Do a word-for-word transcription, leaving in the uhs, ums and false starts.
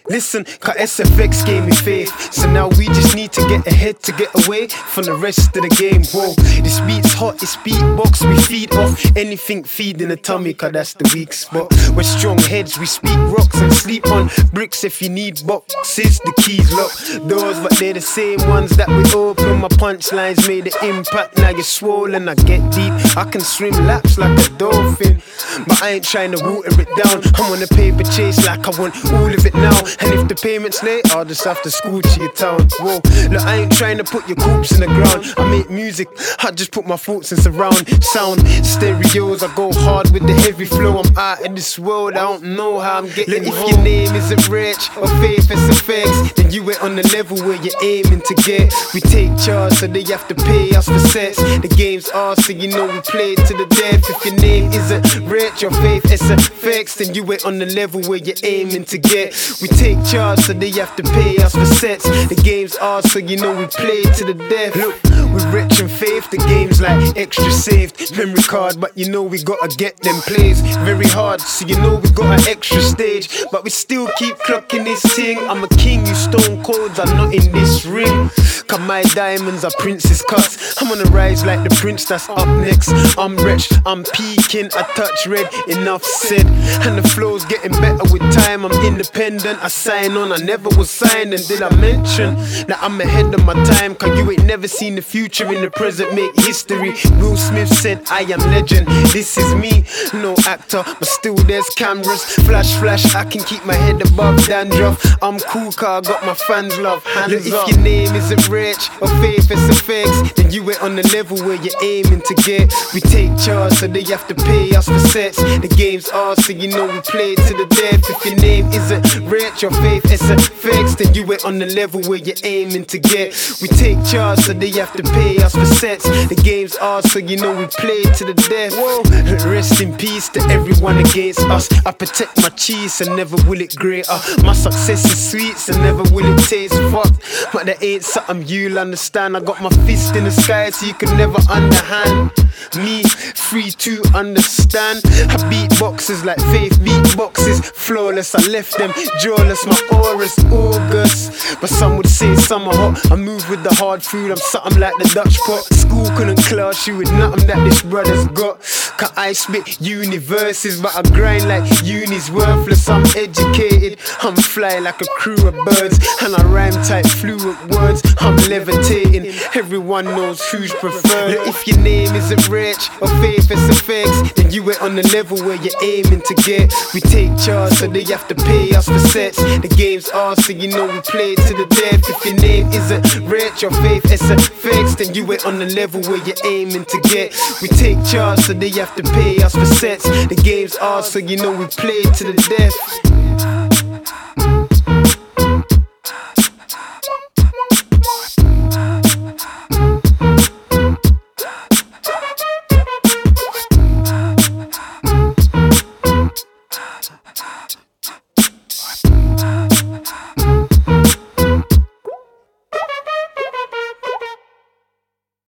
Listen, cause S F X gave me faith. So now we just need to get ahead to get away from the rest of the game. Whoa, this beat's hot, it's beatbox, we feed off anything feeding the tummy, cause that's the weak spot. We're strong heads, we speak rocks and sleep on bricks if you need boxes. The keys lock doors, but they're the same ones that we open. My punchlines made an impact, now you're swollen. I get deep, I can swim laps like a dolphin, but I ain't trying to water it down. I'm on a paper chase like I want all of it now. And if the payment's late, I'll just have to school to your town. Whoa, look, I ain't trying to put your corpse in the ground. I make music, I just put my thoughts in surround sound. Stereos, I go hard with the heavy flow. I'm out in this world, I don't know how I'm getting look, if home. Your name isn't Rich or Faith S F X, then you ain't on the level where you're aiming to get. We take charge, so they have to pay us for sets. The game's ours, so you know we play it to the death. If your name isn't Rich or Faith S F X, then you ain't on the level where you're aiming to get. We take charge, so they have to pay us for sets. The game's ours, so you know we play it to the death. Look, we're rich in faith, the game's like extra saved. Memory card, but you know we gotta get them plays very hard, so you know we got an extra stage. But we still keep clocking this thing. I'm a king, you stone colds are not in this ring. Cause my diamonds are princess cuts. I'm on the rise like the prince that's up next. I'm rich, I'm peaking, I touch red, enough said. And the flow's getting better with time, I'm independent. I sign on, I never was signed. And did I mention that I'm ahead of my time? Cause you ain't never seen the future in the present make history. Will Smith said I am legend, this is me. No actor, but still there's cameras. Flash, flash, I can keep my head above dandruff. I'm cool cause I got my fans love. Hands Look, up. If your name isn't Rich or Faith S F X, then you ain't on the level where you're aiming to get. We take charge, so they have to pay us for sets. The game's ours, so you know we play it to the death. If your name isn't Rich or Faith S F X, then you ain't on the level where you're aiming to get. We take charge, so they have to pay us for sets. The game's ours, so you know we play it to the death. Whoa, rest in peace to everyone against us. I protect my cheese and never will it grate up. My success is sweet, so never will it taste fucked. But that ain't something you'll understand. I got my fist in the sky, so you can never underhand me. Free to understand. I beat boxes like Faith beat boxes. Flawless, I left them jawless. My aura's August, but some would say summer hot. I move with the hard food, I'm something like the Dutch pot. School couldn't class you with nothing that this brother's got. Cause I spit universes, but I grind like uni's worthless. I'm educated, I'm fly like a crew of birds, and I rhyme type fluent words. I'm levitating, everyone knows who's preferred. Look, if your name isn't Rich or Faith S F X, then you ain't on the level where you're aiming to get. We take charge, so they have to pay us for sets. The game's ours, so you know we play it to the death. If your name isn't Rich or Faith S F X, then you ain't on the level where you're aiming to get. We take charge, so they have to pay us for sets. The game's ours, so you know we play it to the death.